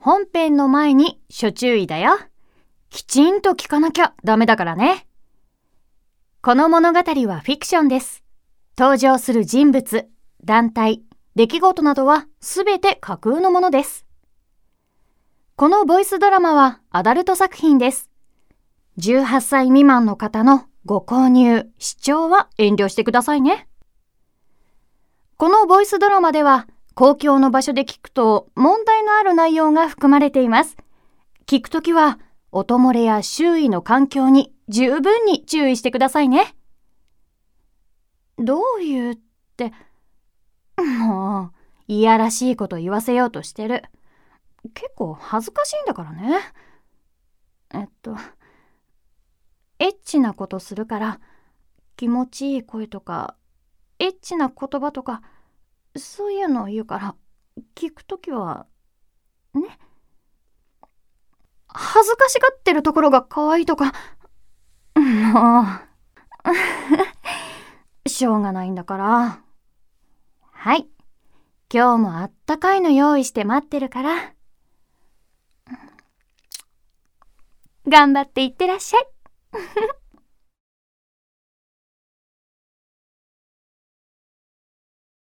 本編の前に諸注意だよ。きちんと聞かなきゃダメだからね。この物語はフィクションです。登場する人物、団体、出来事などはすべて架空のものです。このボイスドラマはアダルト作品です。18歳未満の方のご購入、視聴は遠慮してくださいね。このボイスドラマでは公共の場所で聞くと問題のある内容が含まれています。聞くときは音漏れや周囲の環境に十分に注意してくださいね。どういうって、もういやらしいこと言わせようとしてる。結構恥ずかしいんだからね。エッチなことするから気持ちいい声とかエッチな言葉とかそういうのを言うから聞くときはね、恥ずかしがってるところが可愛いとかもうしょうがないんだから。はい、今日もあったかいの用意して待ってるから頑張っていってらっしゃい。